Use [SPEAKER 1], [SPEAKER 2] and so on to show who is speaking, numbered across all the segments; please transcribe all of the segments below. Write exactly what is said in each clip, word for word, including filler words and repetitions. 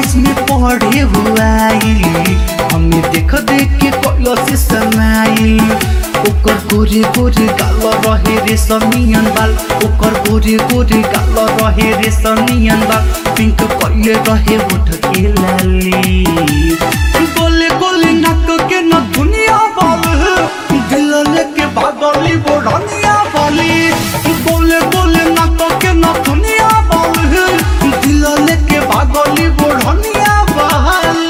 [SPEAKER 1] College में पढ़े हुआ हमें देख देख के कोयला से समाइल ओकर गोरे गोरे गाल रहे रे सनियन बाल ओकर गोरे गोरे गाल रहे रे सनियन बाल पिंक कइले रहे होठ के लाली गोले गोले नाक के न दुनिया बाल दिल लेके भागली बोढ़निया वाली गोले गोले नाक के न दुनिया बाल दिल लेके भागली बोढ़निया वाली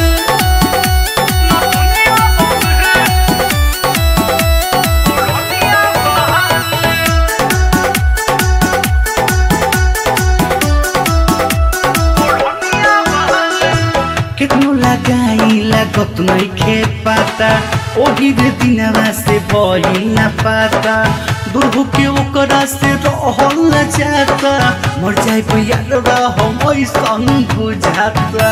[SPEAKER 1] कितनो लगाई लागत नहीं खे पाता ओही रे दिनवा से भइल ना पाता दूर होके ओकरा से रहल न जाता मर जाए प्यारवा हम ऐसन बुझाता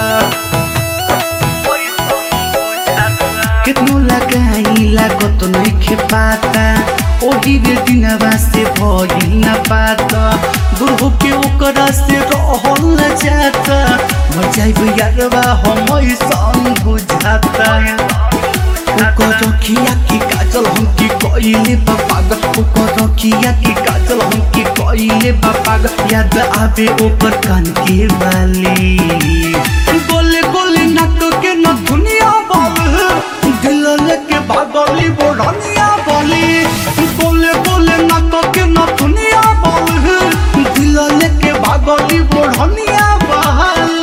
[SPEAKER 1] कितनो लगाई लागत नहीं खे पाता ओही रे दिनवा से भइल ना पाता दूर होके ओकरा से रहल न जाता मर जाए यारवा हम ऐसन बुझाता ओकर रखिया की काजल हमके कइले बा पागल ओकर रखिया की काजल हमके कइले बा पागल याद आवे ओकर कान के बाली गोले गोले नाक के न दुनिया बाल दिल लेके भागली बोढ़निया वाली गोले गोले नाक के न दुनिया बाल दिल लेके भागली बोढ़निया वाली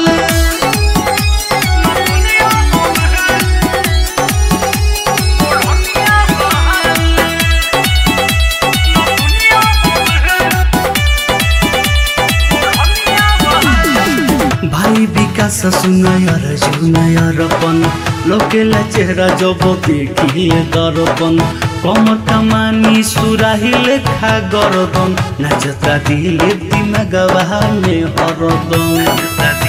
[SPEAKER 1] भाई विकास सुनायर जुनायरपन लोकेला चेहरा जब देखिए दर्पण कमर कमानी सुराहिले खा गरदन नाचता दिले दिमागवा में हरदम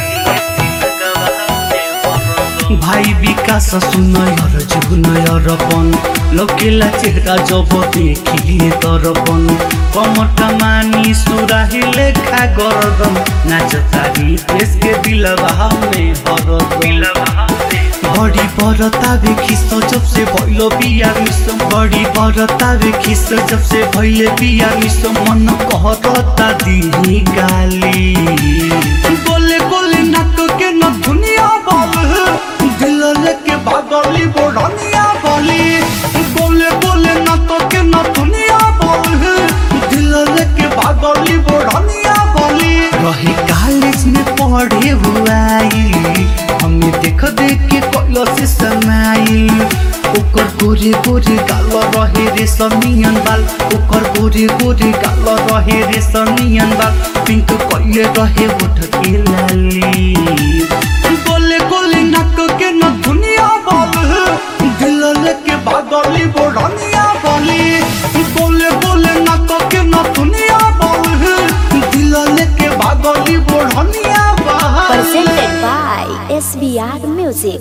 [SPEAKER 1] भाई विकास सुनायर जुनायरपन लोकेला चेहरा जब देखिए दर्पण कमर कमानी सुराहिले खा गरदन नाचता रितेश के दिलवा में हरदम बड़ी बरता वे खिस जब से भइलो बिया मिसम बड़ी बरता वे खिस जब से भइले बिया मिसम मन कहता दिही गाली गोले गोले नाक के न दुनिया बाल दिल लेके भागली बोढ़निया वाली गोले गोले नाक के न दुनिया बाल दिल लेके भागली बोढ़निया वाली रहे कॉलेज में पढ़े हुआ हमें देख देख के कोयला से समाइल ओकर गोरे गोरे गाल रहे रे सनियन बाल ओकर गोरे गोरे गाल रहे रे सनियन बाल पिंक कइले रहे होठ के लाली गोले गोले नाक के न दुनिया बाल दिल लेके भागली बोढ़निया वाली गोले गोले नाक के न दुनिया बाल दिल लेके भागली बोढ़निया वाली
[SPEAKER 2] Presented by S B R Music.